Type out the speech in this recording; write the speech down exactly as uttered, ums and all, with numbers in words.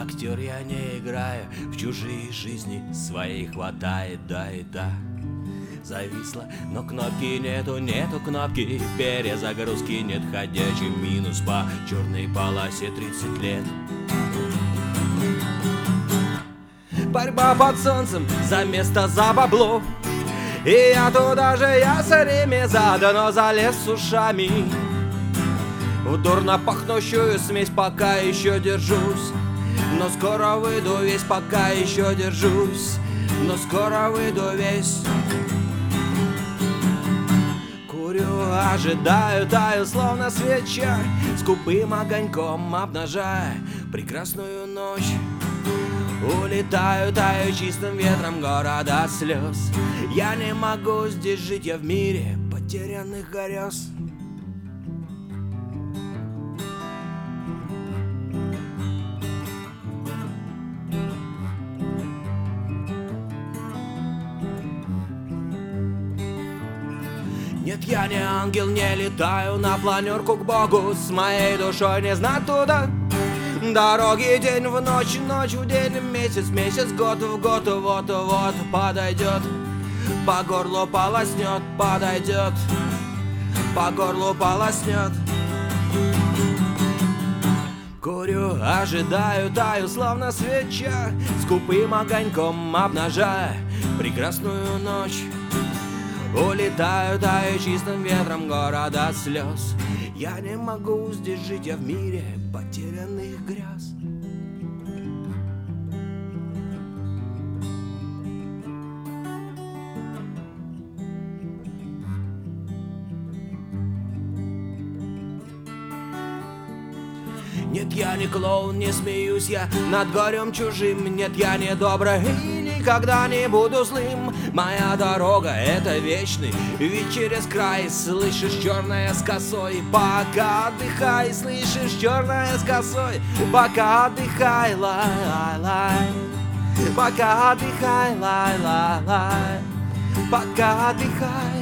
актер я не играю, в чужие жизни своей хватает, да и да. Зависло, но кнопки нету, нету кнопки перезагрузки, нет ходячий минус по черной полосе тридцать лет. Борьба под солнцем за место, за бабло, и я туда же, я с ними задано залез с ушами в дурно пахнущую смесь, пока еще держусь. Но скоро выйду весь, пока еще держусь. Но скоро выйду весь. Курю, ожидаю, таю, словно свеча, скупым огоньком обнажая прекрасную ночь. Улетаю, таю чистым ветром города слез. Я не могу здесь жить, я в мире потерянных грез. Нет, я не ангел, не летаю на планерку к Богу. С моей душой не знать туда дороги день в ночь, ночь в день, месяц в месяц, год в год. Вот-вот подойдет, по горлу полоснет, подойдет, по горлу полоснет. Курю, ожидаю, таю, словно свеча, скупым огоньком обнажая прекрасную ночь. Улетаю, таю чистым ветром города слез. Я не могу здесь жить, я в мире потерянных грез. Нет, я не клоун, не смеюсь я над горем чужим. Нет, я не добрый и никогда не буду злым. Моя дорога — это вечный вид через край. Слышишь, черная с косой, пока отдыхай. Слышишь, черная с косой, пока отдыхай, лай-лай. Пока отдыхай, лай-лай-лай. Пока отдыхай.